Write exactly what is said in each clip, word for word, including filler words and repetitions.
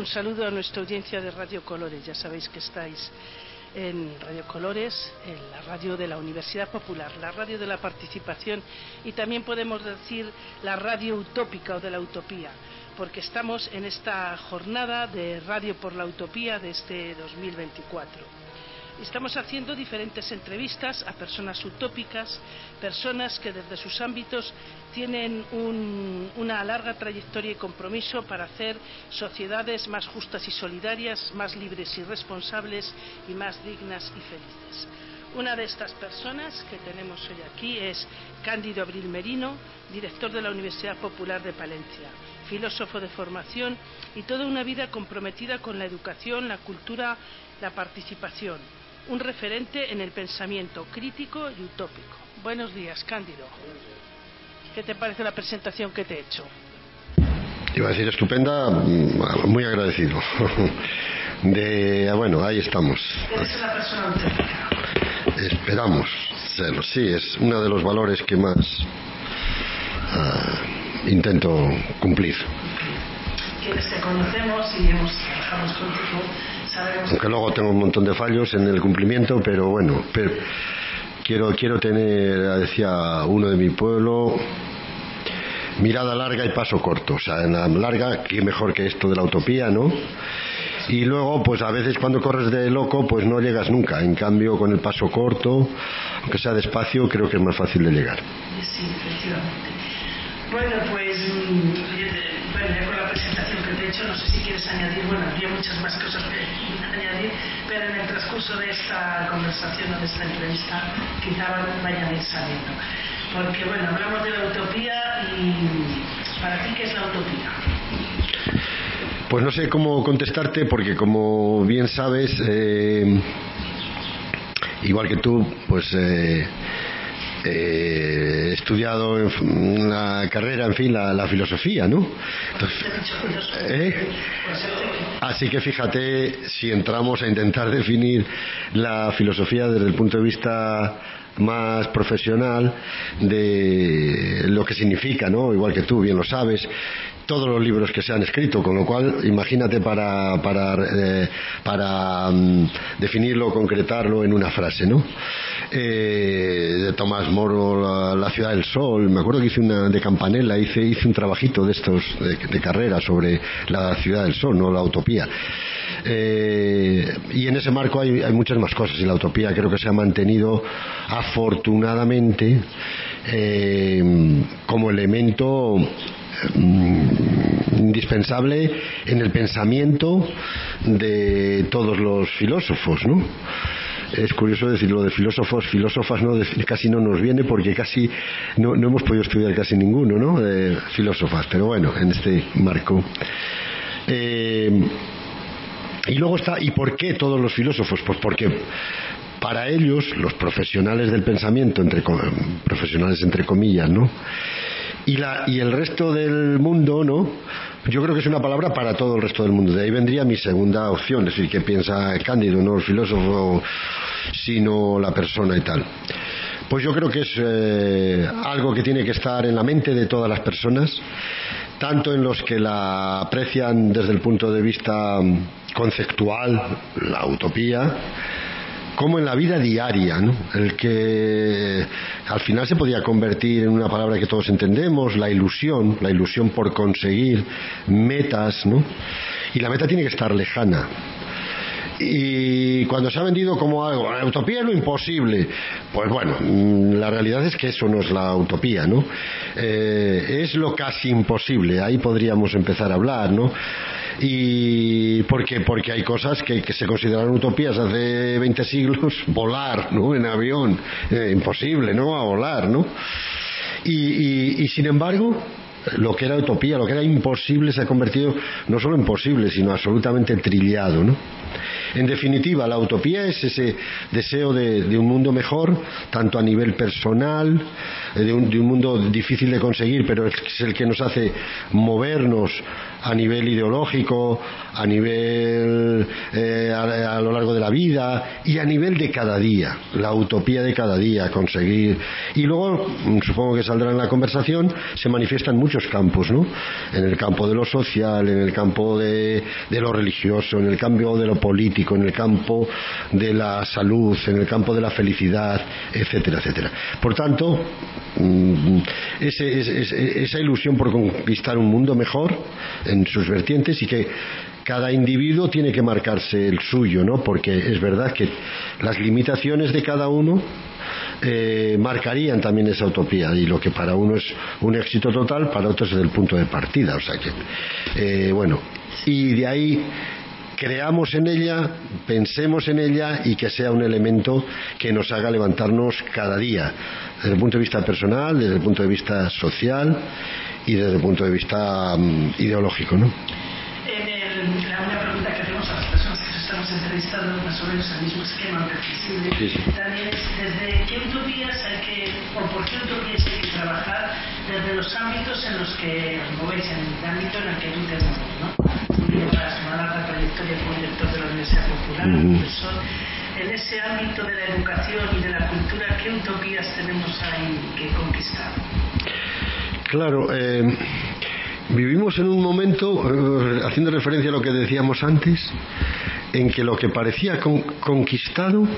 saludo a nuestra audiencia de Radio Colores. Ya sabéis que estáis en Radio Colores, en la radio de la Universidad Popular, la radio de la participación y también podemos decir la radio utópica o de la utopía, porque estamos en esta jornada de Radio por la Utopía de este dos mil veinticuatro. Estamos haciendo diferentes entrevistas a personas utópicas, personas que desde sus ámbitos tienen un, una larga trayectoria y compromiso para hacer sociedades más justas y solidarias, más libres y responsables y más dignas y felices. Una de estas personas que tenemos hoy aquí es Cándido Abril Merino, director de la Universidad Popular de Palencia, filósofo de formación y toda una vida comprometida con la educación, la cultura, la participación. Un referente en el pensamiento crítico y utópico. Buenos días, Cándido. ¿Qué te parece la presentación que te he hecho? Iba a decir estupenda, muy agradecido. De, bueno, ahí estamos. ¿Eres una persona utópica? Esperamos serlo, sí, es uno de los valores que más uh, intento cumplir. Quienes te conocemos y hemos trabajado contigo, sabemos... Aunque luego tengo un montón de fallos en el cumplimiento, pero bueno, pero quiero, quiero tener, decía uno de mi pueblo, mirada larga y paso corto. O sea, en la larga, qué mejor que esto de la utopía, ¿no? Y luego, pues a veces cuando corres de loco, pues no llegas nunca. En cambio, con el paso corto, aunque sea despacio, creo que es más fácil de llegar. Sí, efectivamente. Bueno, pues, bueno, ya con la presentación que te he hecho, no sé si quieres añadir, bueno, había muchas más cosas que añadir, pero en el transcurso de esta conversación o de esta entrevista, quizá vayan a ir saliendo. Porque, bueno, hablamos de la utopía y ¿para ti qué es la utopía? Pues no sé cómo contestarte, porque como bien sabes, eh, igual que tú, pues eh, eh, he estudiado en la carrera, en fin, la, la filosofía, ¿no? Entonces, ¿eh? Así que fíjate, si entramos a intentar definir la filosofía desde el punto de vista más profesional de lo que significa, ¿no? Igual que tú bien lo sabes, todos los libros que se han escrito, con lo cual imagínate para para eh, para um, definirlo, concretarlo en una frase, ¿no? Eh, de Tomás Moro, la, la ciudad del sol, me acuerdo que hice una de Campanella, hice hice un trabajito de estos de, de carrera sobre la ciudad del sol, no la utopía. Eh, y en ese marco hay, hay muchas más cosas, y la utopía creo que se ha mantenido afortunadamente eh, como elemento indispensable en el pensamiento de todos los filósofos, ¿no? Es curioso decirlo de filósofos, filósofas no, de, casi no nos viene porque casi no, no hemos podido estudiar casi ninguno, ¿no? De filósofas, pero bueno, en este marco. Eh, y luego está, ¿y por qué todos los filósofos? Pues porque para ellos, los profesionales del pensamiento, entre profesionales entre comillas, ¿no? Y, la, y el resto del mundo, ¿no? Yo creo que es una palabra para todo el resto del mundo. De ahí vendría mi segunda opción, es decir, ¿qué piensa Cándido? No el filósofo, sino la persona y tal. Pues yo creo que es eh, algo que tiene que estar en la mente de todas las personas, tanto en los que la aprecian desde el punto de vista conceptual, la utopía, como en la vida diaria, ¿no? El que al final se podía convertir en una palabra que todos entendemos, la ilusión, la ilusión por conseguir metas, ¿no? Y la meta tiene que estar lejana. Y cuando se ha vendido como algo, la utopía es lo imposible, pues bueno, la realidad es que eso no es la utopía, ¿no? Eh, es lo casi imposible, ahí podríamos empezar a hablar, ¿no? Y ¿por qué? Porque hay cosas que, que se consideraron utopías hace veinte siglos, volar, ¿no? En avión, eh, imposible, ¿no? A volar, ¿no? Y, y, y sin embargo, lo que era utopía, lo que era imposible se ha convertido no solo en posible, sino absolutamente trillado, ¿no? En definitiva, la utopía es ese deseo de, de un mundo mejor, tanto a nivel personal, de un, de un mundo difícil de conseguir, pero es el que nos hace movernos a nivel ideológico, a nivel eh, a, a lo largo de la vida y a nivel de cada día, la utopía de cada día, conseguir. Y luego, supongo que saldrá en la conversación, se manifiesta en muchos campos, ¿no? En el campo de lo social, en el campo de, de lo religioso, en el campo de lo político, en el campo de la salud, en el campo de la felicidad, etcétera, etcétera. Por tanto, ese, ese, esa ilusión por conquistar un mundo mejor en sus vertientes, y que cada individuo tiene que marcarse el suyo, ¿no? Porque es verdad que las limitaciones de cada uno eh, marcarían también esa utopía, y lo que para uno es un éxito total, para otros es el punto de partida. O sea que, eh, bueno, y de ahí creamos en ella, pensemos en ella, y que sea un elemento que nos haga levantarnos cada día, desde el punto de vista personal, desde el punto de vista social y desde el punto de vista um, ideológico, ¿no? En el, la, una pregunta que hacemos a las personas que estamos entrevistando, más o menos el mismo esquema, aunque flexible, sí, sí. También es desde qué utopías hay que, o por qué utopías hay que trabajar desde los ámbitos en los que os movéis, en el ámbito en el que tú te mueves, ¿no? Tú llevas una larga trayectoria como director de la Universidad Popular, uh-huh. profesor. En ese ámbito de la educación y de la cultura, ¿qué utopías tenemos ahí que conquistar? Claro, eh, vivimos en un momento, eh, haciendo referencia a lo que decíamos antes, en que lo que parecía con, conquistado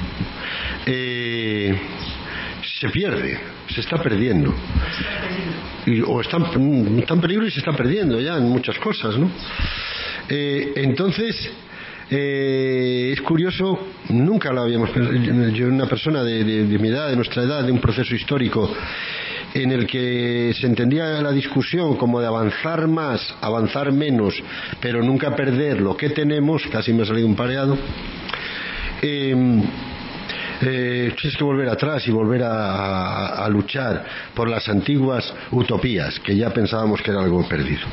eh, se pierde, se está perdiendo. Y, o está, está en peligro y se está perdiendo ya en muchas cosas, ¿no? Eh, entonces, eh, es curioso, nunca lo habíamos pensado. Yo, una persona de, de, de mi edad, de nuestra edad, de un proceso histórico en el que se entendía la discusión como de avanzar más, avanzar menos, pero nunca perder lo que tenemos, casi me ha salido un pareado. Eh, eh, tienes que volver atrás y volver a, a, a luchar por las antiguas utopías, que ya pensábamos que era algo perdido.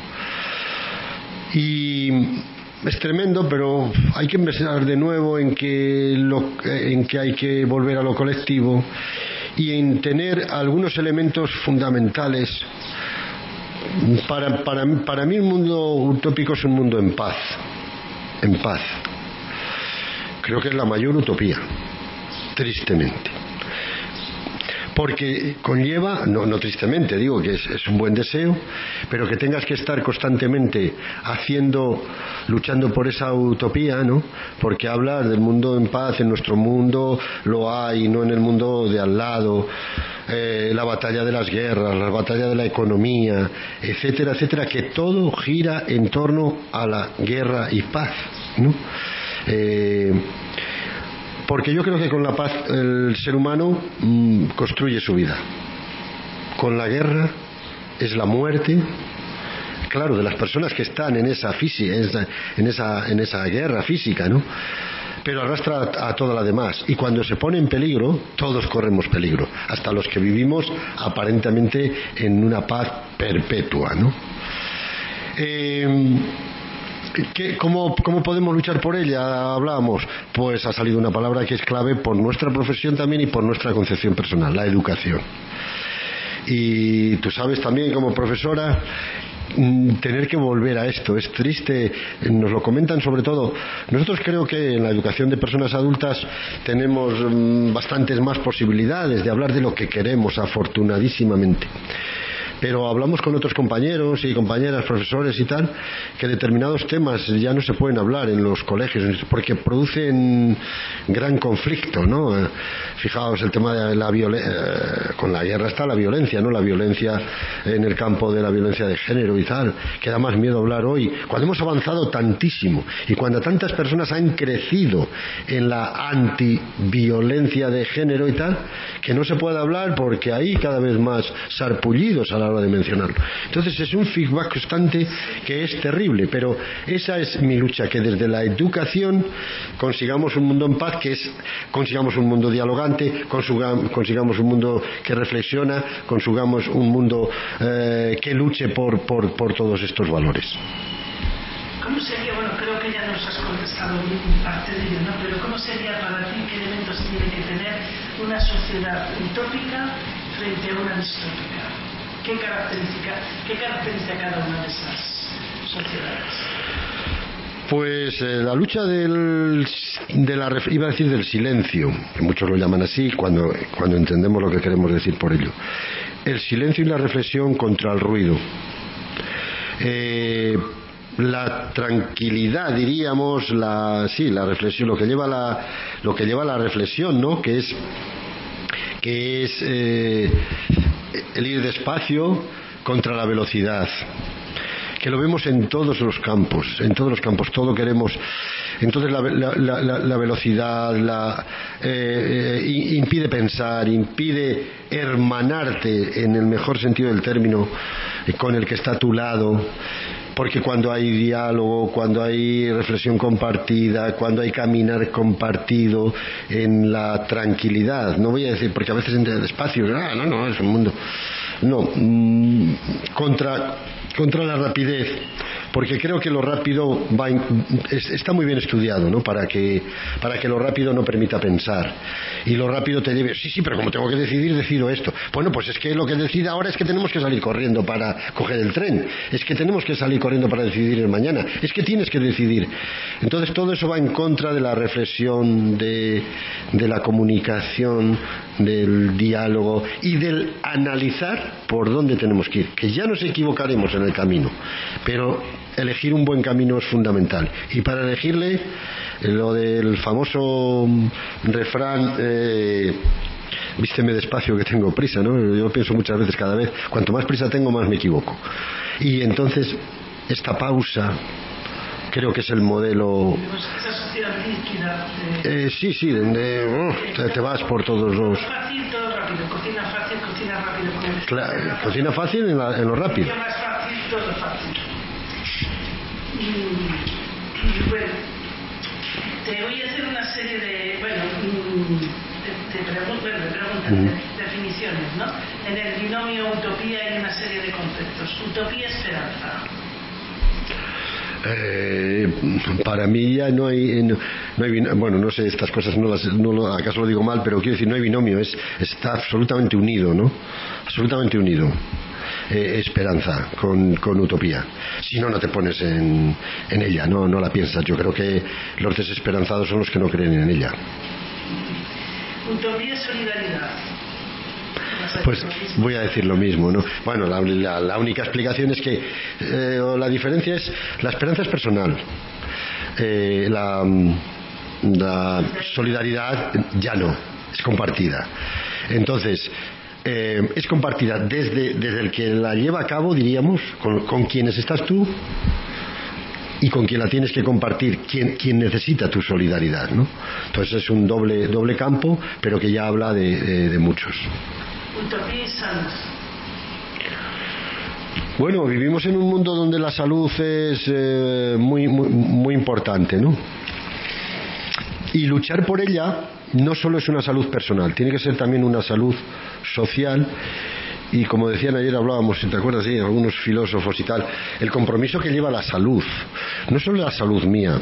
Y es tremendo, pero hay que empezar de nuevo en que, lo, en que hay que volver a lo colectivo y en tener algunos elementos fundamentales. Para, para, para mí el mundo utópico es un mundo en paz, en paz. Creo que es la mayor utopía, tristemente. Porque conlleva, no, no tristemente, digo que es, es un buen deseo, pero que tengas que estar constantemente haciendo, luchando por esa utopía, ¿no? Porque hablar del mundo en paz, en nuestro mundo lo hay, no en el mundo de al lado, eh, la batalla de las guerras, la batalla de la economía, etcétera, etcétera, que todo gira en torno a la guerra y paz, ¿no? Eh, Porque yo creo que con la paz el ser humano mmm, construye su vida. Con la guerra es la muerte, claro, de las personas que están en esa física, en esa, en esa guerra física, ¿no? Pero arrastra a, a toda la demás. Y cuando se pone en peligro, todos corremos peligro, hasta los que vivimos aparentemente en una paz perpetua, ¿no? Eh, ¿Qué, cómo, ¿Cómo podemos luchar por ella? Hablábamos, pues ha salido una palabra que es clave por nuestra profesión también y por nuestra concepción personal, la educación. Y tú sabes también, como profesora, tener que volver a esto es triste. Nos lo comentan sobre todo. Nosotros creo que en la educación de personas adultas tenemos bastantes más posibilidades de hablar de lo que queremos, afortunadísimamente. Pero hablamos con otros compañeros y compañeras, profesores y tal, que determinados temas ya no se pueden hablar en los colegios porque producen gran conflicto, ¿no? Fijaos el tema de la violencia, con la guerra está la violencia, ¿no? La violencia en el campo de la violencia de género y tal, que da más miedo hablar hoy, cuando hemos avanzado tantísimo y cuando tantas personas han crecido en la antiviolencia de género y tal, que no se puede hablar porque hay cada vez más sarpullidos a la hora de mencionarlo. Entonces es un feedback constante que es terrible, pero esa es mi lucha, que desde la educación consigamos un mundo en paz, que es consigamos un mundo dialogante, consigamos un mundo que reflexiona, consigamos un mundo eh, que luche por, por, por todos estos valores. ¿Cómo sería? Bueno, creo que ya nos has contestado parte de ello, ¿no? Pero ¿cómo sería para ti, qué elementos tiene que tener una sociedad utópica frente a una distópica? ¿Qué caracteriza, qué caracteriza cada una de esas sociedades? Pues eh, la lucha del, de la, iba a decir del silencio, que muchos lo llaman así cuando, cuando entendemos lo que queremos decir por ello. El silencio y la reflexión contra el ruido. Eh, la tranquilidad, diríamos, la, sí, la reflexión, lo que lleva la, lo que lleva la reflexión, ¿no? Que es, que es eh, el ir despacio contra la velocidad, que lo vemos en todos los campos, en todos los campos, todo queremos. Entonces la, la, la, la velocidad la, eh, eh, impide pensar, impide hermanarte en el mejor sentido del término con el que está a tu lado, porque cuando hay diálogo, cuando hay reflexión compartida, cuando hay caminar compartido en la tranquilidad, no voy a decir, porque a veces entre el espacio, ah, no, no, es un mundo, no, mmm, contra, contra la rapidez, porque creo que lo rápido va in, es, está muy bien estudiado, ¿no? Para que, para que lo rápido no permita pensar, y lo rápido te lleve, sí, sí, pero como tengo que decidir, decido esto. Bueno, pues es que lo que decida ahora es que tenemos que salir corriendo para coger el tren, es que tenemos que salir corriendo para decidir el mañana, es que tienes que decidir. Entonces todo eso va en contra de la reflexión, de, de la comunicación, del diálogo y del analizar por dónde tenemos que ir, que ya nos equivocaremos en el camino, pero elegir un buen camino es fundamental. Y para elegirle, lo del famoso refrán, eh, vísteme despacio que tengo prisa, ¿no? Yo pienso muchas veces, cada vez, cuanto más prisa tengo, más me equivoco. Y entonces, esta pausa creo que es el modelo. Esa sociedad líquida. De... Eh, sí, sí, de, de, oh, te, te vas por todos los. Fácil, todo rápido. Cocina fácil, cocina rápido. Claro, cocina fácil en, la, en lo rápido. Más fácil, todo fácil. Y, y bueno, te voy a hacer una serie de, bueno, de, de, pregun bueno, de preguntas, uh-huh. de definiciones, ¿no? En el binomio utopía hay una serie de conceptos. Utopía, esperanza. Eh, para mí ya no hay, no, no hay bueno, no sé, estas cosas no las, no lo, acaso lo digo mal, pero quiero decir, no hay binomio, es, está absolutamente unido, ¿no? Absolutamente unido. Eh, esperanza con, con utopía. Si no, no te pones en, en ella, no, no la piensas. Yo creo que los desesperanzados son los que no creen en ella. Utopía, solidaridad. Pues voy a decir lo mismo, ¿no? Bueno, la, la, la única explicación es que eh, la diferencia es la esperanza es personal, eh, la, la solidaridad ya no, es compartida. Entonces eh, es compartida desde, desde el que la lleva a cabo, diríamos, con, con quienes estás tú y con quien la tienes que compartir, quien, quien necesita tu solidaridad, ¿no? Entonces es un doble, doble campo, pero que ya habla de, de, de muchos. Utopía y salud. Bueno, vivimos en un mundo donde la salud es eh, muy, muy, muy importante, ¿no? Y luchar por ella no solo es una salud personal, tiene que ser también una salud social. Y como decían ayer, hablábamos, si te acuerdas, sí, algunos filósofos y tal, el compromiso que lleva la salud, no solo la salud mía.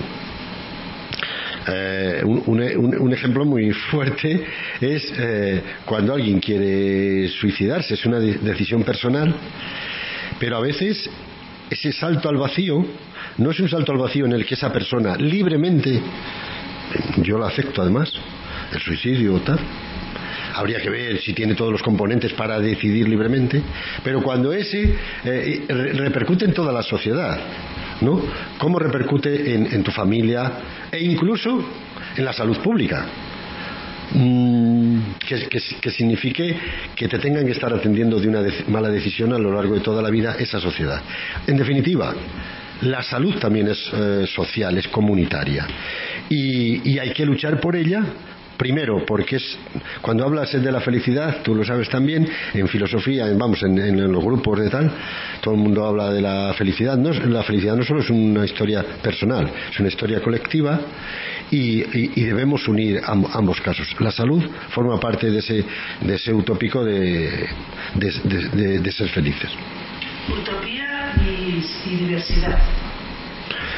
Eh, un, un, un ejemplo muy fuerte es eh, cuando alguien quiere suicidarse, es una de- decisión personal, pero a veces ese salto al vacío no es un salto al vacío en el que esa persona libremente, yo lo acepto además, el suicidio o tal, habría que ver si tiene todos los componentes para decidir libremente, pero cuando ese eh, repercute en toda la sociedad, ¿no? ¿Cómo repercute en, en tu familia e incluso en la salud pública? Mm, que, que, que signifique que te tengan que estar atendiendo de una de- mala decisión a lo largo de toda la vida esa sociedad. En definitiva, la salud también es eh, social, es comunitaria y, y hay que luchar por ella. Primero, porque es cuando hablas de la felicidad, tú lo sabes también, en filosofía, en, vamos, en, en los grupos de tal, todo el mundo habla de la felicidad. No, la felicidad no solo es una historia personal, es una historia colectiva y, y, y debemos unir amb, ambos casos. La salud forma parte de ese, de ese utópico de, de, de, de, de ser felices. Utopía y, y diversidad.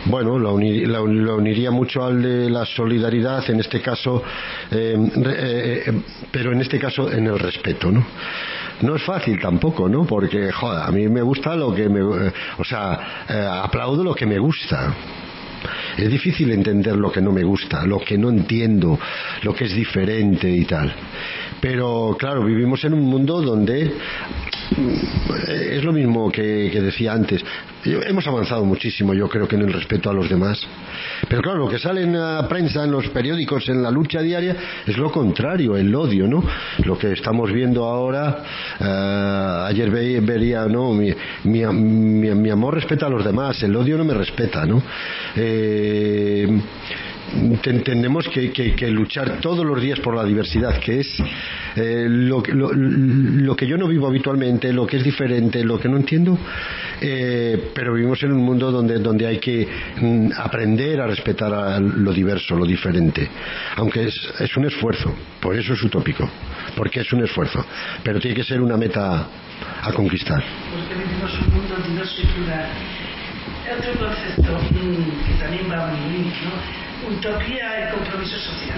bueno, la, unir, la, la uniría mucho al de la solidaridad, en este caso, eh, eh, pero en este caso en el respeto, ¿no? No es fácil tampoco, ¿no? Porque, joder, a mí me gusta lo que me... Eh, o sea, eh, aplaudo lo que me gusta. Es difícil entender lo que no me gusta, lo que no entiendo, lo que es diferente y tal. Pero claro, vivimos en un mundo donde es lo mismo que, que decía antes. Hemos avanzado muchísimo, yo creo, que en el respeto a los demás. Pero claro, lo que sale en la prensa, en los periódicos, en la lucha diaria, es lo contrario, el odio, ¿no? Lo que estamos viendo ahora, uh, ayer ve, vería, ¿no? Mi, mi, mi, mi amor respeta a los demás, el odio no me respeta, ¿no? Eh, Tenemos que, que, que luchar todos los días por la diversidad, que es eh, lo, lo, lo que yo no vivo habitualmente, lo que es diferente, lo que no entiendo, eh, pero vivimos en un mundo donde, donde hay que mm, aprender a respetar a lo diverso, lo diferente, aunque es, es un esfuerzo, por eso es utópico, porque es un esfuerzo, pero tiene que ser una meta a conquistar. Porque vivimos un mundo diverso y plural. Otro concepto mmm, que también va muy bien, ¿no? Utopía y compromiso social.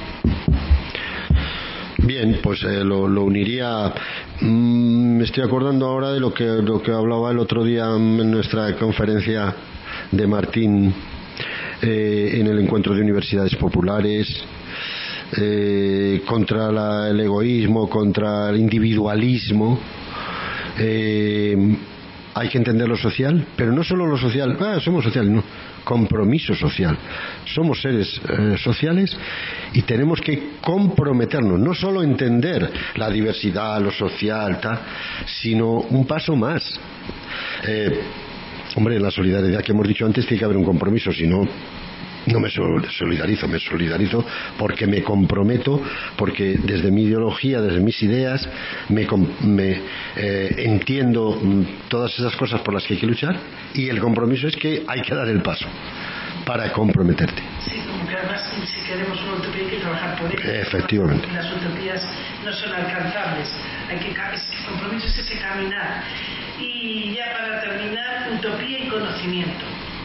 Bien, pues eh, lo, lo uniría. Mm, me estoy acordando ahora de lo que, lo que hablaba el otro día en nuestra conferencia de Martín eh, en el encuentro de universidades populares, eh, contra la, el egoísmo, contra el individualismo. Eh, hay que entender lo social, pero no solo lo social, ah, somos sociales, no, compromiso social. Somos seres eh, sociales y tenemos que comprometernos, no solo entender la diversidad, lo social, tal, sino un paso más. Eh, hombre, en la solidaridad que hemos dicho antes tiene que haber un compromiso, si no, no me solidarizo, me solidarizo porque me comprometo, porque desde mi ideología, desde mis ideas, me, me eh, entiendo todas esas cosas por las que hay que luchar, y el compromiso es que hay que dar el paso para comprometerte. Sí, como que además si queremos una utopía hay que trabajar por ella. Efectivamente. Las utopías no son alcanzables, hay que, el compromiso es ese caminar. Y ya para terminar, utopía y conocimiento.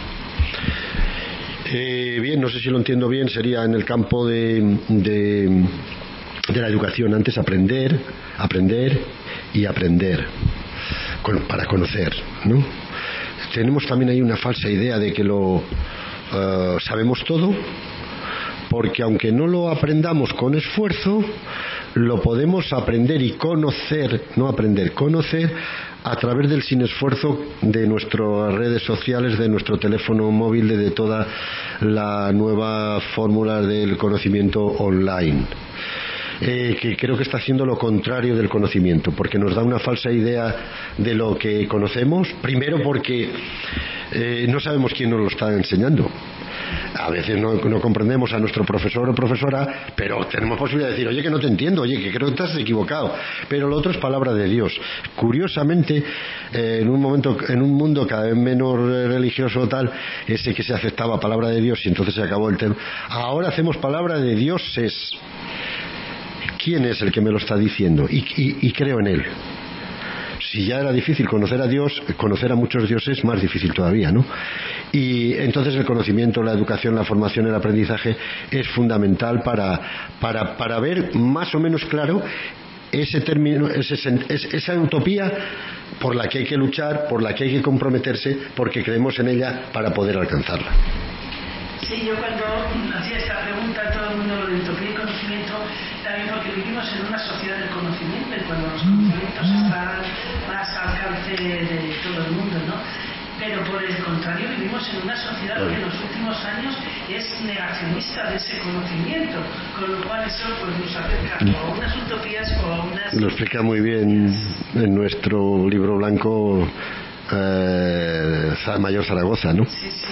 Eh, bien, no sé si lo entiendo bien, sería en el campo de, de, de la educación. Antes aprender, aprender y aprender con, para conocer, ¿no? Tenemos también ahí una falsa idea de que lo uh, sabemos todo, porque aunque no lo aprendamos con esfuerzo, lo podemos aprender y conocer, no aprender, conocer a través del sin esfuerzo de nuestras redes sociales, de nuestro teléfono móvil, de, de toda la nueva fórmula del conocimiento online. Eh, que creo que está haciendo lo contrario del conocimiento, porque nos da una falsa idea de lo que conocemos, primero porque eh, no sabemos quién nos lo está enseñando. A veces no, no comprendemos a nuestro profesor o profesora, pero tenemos posibilidad de decir, oye, que no te entiendo, oye, que creo que estás equivocado. Pero lo otro es palabra de Dios. Curiosamente, eh, en un momento, en un mundo cada vez menos religioso o tal, ese que se aceptaba palabra de Dios y entonces se acabó el tema. Ahora hacemos palabra de dioses. ¿Quién es el que me lo está diciendo? Y, y, y creo en él. Si ya era difícil conocer a Dios, conocer a muchos dioses más difícil todavía, ¿no? Y entonces el conocimiento, la educación, la formación, el aprendizaje es fundamental para, para, para ver más o menos claro ese término, ese, esa utopía por la que hay que luchar, por la que hay que comprometerse, porque creemos en ella para poder alcanzarla. Sí, yo cuando hacía esta pregunta a todo el mundo de utopía y conocimiento, también porque vivimos en una sociedad del conocimiento y cuando los conocimientos están más al alcance de todo el mundo, ¿no? Pero por el contrario vivimos en una sociedad que en los últimos años es negacionista de ese conocimiento, con lo cual eso pues, nos acerca o a unas utopías o a unas... Lo explica muy bien en nuestro libro blanco eh, Mayor Zaragoza, ¿no? Sí, sí.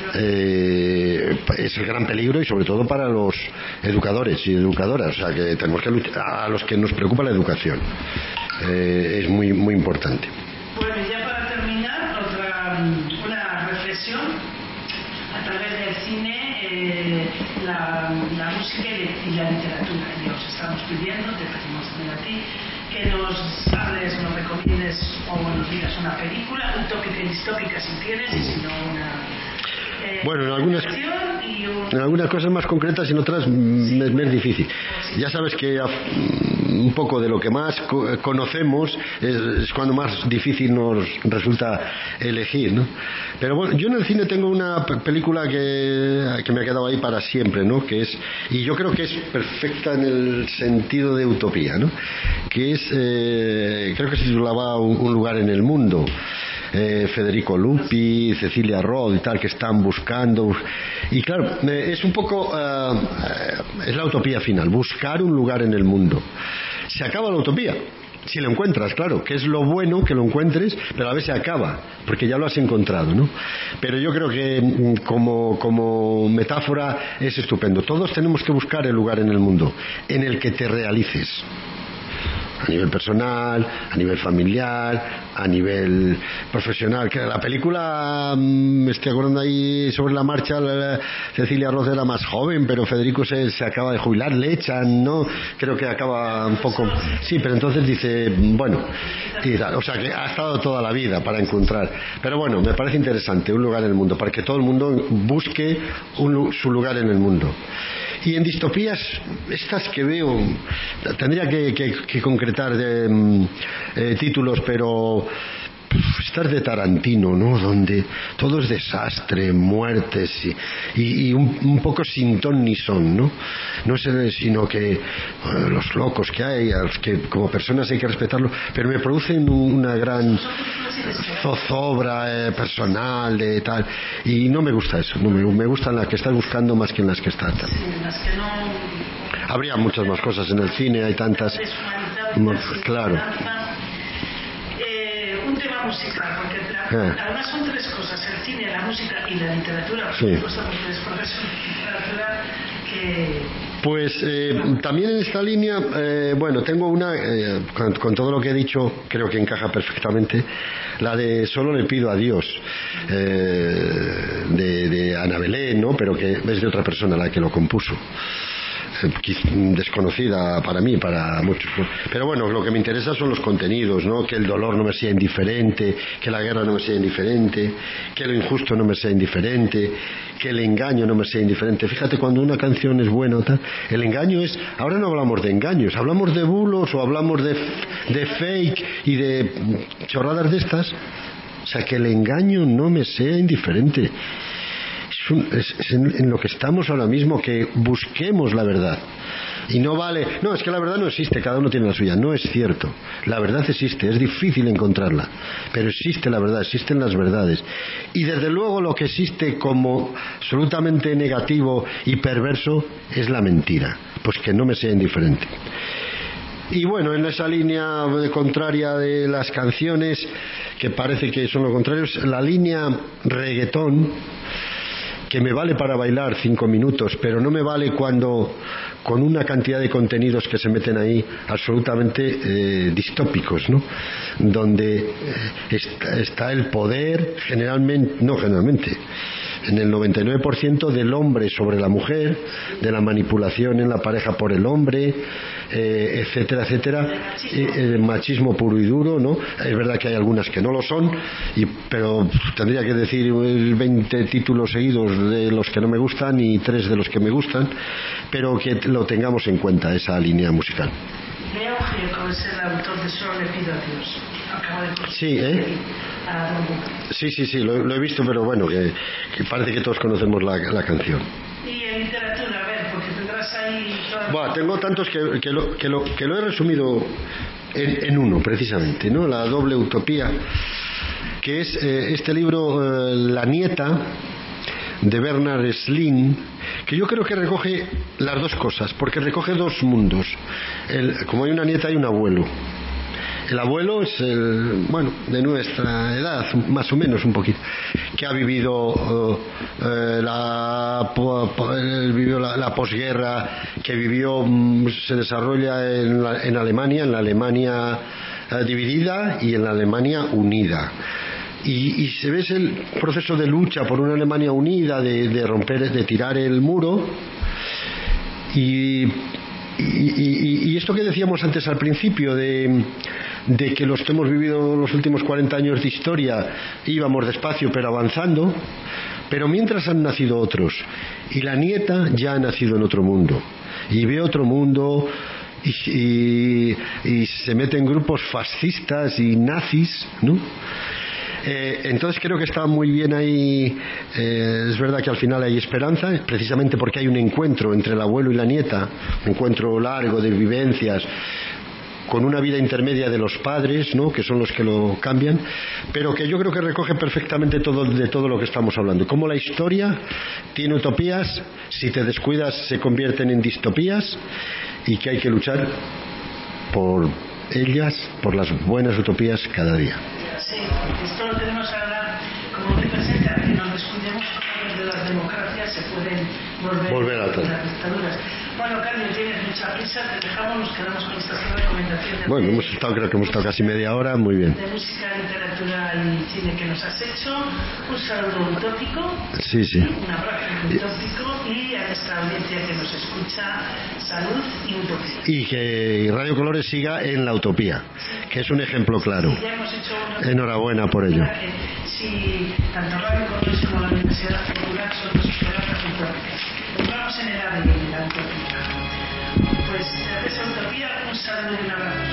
Eh, es el gran peligro y sobre todo para los educadores y educadoras, o sea que tenemos que luchar, a los que nos preocupa la educación, eh, es muy muy importante. Bueno, ya para terminar, otra una reflexión a través del cine, eh, la, la música y la literatura. Y os estamos pidiendo, te pedimos también a ti, que nos hables, nos recomiendes o nos digas una película, utópica y distópica si tienes, y si no una... Eh, bueno, en algunas... y un... En algunas cosas más concretas y en otras me, me es difícil. Ya sabes que un poco de lo que más co conocemos es, es cuando más difícil nos resulta elegir, ¿no? Pero bueno, yo en el cine tengo una película que, que me ha quedado ahí para siempre, ¿no? Que es, y yo creo que es perfecta en el sentido de utopía, ¿no? Que es, eh, creo que se titulaba Un, un lugar en el mundo. Eh, Federico Lupi, Cecilia Roth y tal, que están buscando, y claro, eh, es un poco uh, es la utopía final, buscar un lugar en el mundo. Se acaba la utopía si lo encuentras, claro, que es lo bueno que lo encuentres, pero a veces se acaba porque ya lo has encontrado, ¿no? Pero yo creo que como, como metáfora es estupendo. Todos tenemos que buscar el lugar en el mundo en el que te realices, a nivel personal, a nivel familiar, a nivel profesional. Que la película, me estoy acordando ahí sobre la marcha, la, Cecilia Roth era más joven, pero Federico se, se acaba de jubilar, le echan, ¿no? Creo que acaba un poco... Sí, pero entonces dice, bueno, y tal. O sea que ha estado toda la vida para encontrar. Pero bueno, me parece interesante, un lugar en el mundo, para que todo el mundo busque un, su lugar en el mundo. Y en distopías, estas que veo, tendría que, que, que concretar de, eh, títulos, pero estas de Tarantino, ¿no? Donde todo es desastre, muertes y, y, y un, un poco sin ton ni son, ¿no? No sé, sino que eh, los locos que hay, a los que como personas hay que respetarlos, pero me producen una gran zozobra eh, personal de tal, y no me gusta eso, no me, me gustan las que estás buscando más que en las que estás. Sí, las que no... Habría muchas más cosas en el cine, hay tantas, claro. Eh, un tema musical, porque la, eh. además son tres cosas: el cine, la música y la literatura. Por sí. supuesto, porque eres profesor de literatura que... Pues eh, también en esta línea, eh, bueno, tengo una, eh, con, con todo lo que he dicho, creo que encaja perfectamente, la de Solo le pido a Dios, eh, de, de Ana Belén, ¿no? Pero que es de otra persona la que lo compuso. Desconocida para mí, para muchos, ¿no? Pero bueno, lo que me interesa son los contenidos, ¿no? Que el dolor no me sea indiferente, que la guerra no me sea indiferente, que lo injusto no me sea indiferente, que el engaño no me sea indiferente. Fíjate, cuando una canción es buena o tal, el engaño es, ahora no hablamos de engaños, hablamos de bulos o hablamos de, de fake y de chorradas de estas. O sea, que el engaño no me sea indiferente. Es, un, es, es en, en lo que estamos ahora mismo, que busquemos la verdad. Y no vale, no, es que la verdad no existe, cada uno tiene la suya. No es cierto, la verdad existe, es difícil encontrarla, pero existe la verdad, existen las verdades. Y desde luego lo que existe como absolutamente negativo y perverso es la mentira, pues que no me sea indiferente. Y bueno, en esa línea contraria de las canciones, que parece que son lo contrario, es la línea reggaetón, que me vale para bailar cinco minutos, pero no me vale cuando, con una cantidad de contenidos que se meten ahí absolutamente eh, distópicos, ¿no? Donde eh, está, está el poder, generalmente, no generalmente, en el noventa y nueve por ciento del hombre sobre la mujer, de la manipulación en la pareja por el hombre, eh, etcétera, etcétera, eh, el machismo puro y duro, ¿no? Es verdad que hay algunas que no lo son, y, pero tendría que decir veinte títulos seguidos de los que no me gustan y tres de los que me gustan, pero que lo tengamos en cuenta, esa línea musical. Leo Gieco es el autor de Solo le pido a Dios. Acabo de... Sí, ¿eh? Sí, sí, sí, lo, lo he visto, pero bueno, que, que parece que todos conocemos la, la canción. Y en literatura, a ver, porque tendrás ahí... Toda... Buah, tengo tantos que, que, lo, que, lo, que lo he resumido en, en uno, precisamente, ¿no? La doble utopía, que es eh, este libro, eh, La nieta, de Bernard Slim, que yo creo que recoge las dos cosas, porque recoge dos mundos. El, como hay una nieta, hay un abuelo. El abuelo es el, bueno, de nuestra edad, más o menos un poquito, que ha vivido uh, eh, la, po, po, vivió la, la posguerra, que vivió, um, se desarrolla en, la, en Alemania, en la Alemania uh, dividida y en la Alemania unida. Y, y se ve el proceso de lucha por una Alemania unida, de, de romper, de tirar el muro. Y, y, y, y esto que decíamos antes al principio, de, de que los que hemos vivido los últimos cuarenta años de historia íbamos despacio pero avanzando, pero mientras han nacido otros, y la nieta ya ha nacido en otro mundo, y ve otro mundo, y, y, y se mete en grupos fascistas y nazis, ¿no? Eh, entonces creo que está muy bien ahí. Eh, es verdad que al final hay esperanza, precisamente porque hay un encuentro entre el abuelo y la nieta, un encuentro largo de vivencias, con una vida intermedia de los padres, ¿no?, que son los que lo cambian, pero que yo creo que recoge perfectamente todo de todo lo que estamos hablando. Cómo la historia tiene utopías, si te descuidas se convierten en distopías, y que hay que luchar por ellas, por las buenas utopías cada día. Sí, esto lo tenemos ahora como muy presente, a que nos descuidemos de las democracias se pueden volver, volver a las dictaduras. Bueno, Carmen, tienes mucha prisa, te dejamos, nos quedamos con estas recomendaciones. Bueno, de, hemos estado, creo que hemos estado casi media hora, muy bien. De música, literatura y cine que nos has hecho. Un saludo utópico. Sí, sí. Un abrazo utópico y a esta audiencia que nos escucha, salud y utopía. Y que Radio Colores siga en la utopía, que es un ejemplo claro. Sí, ya hemos hecho una... Enhorabuena por ello. Si tanto Radio Colores como la Universidad Popular son dos esperanzas utópicas. Nos vamos en el A D N de la utopía. Pues de esa utopía un saludo y un abrazo.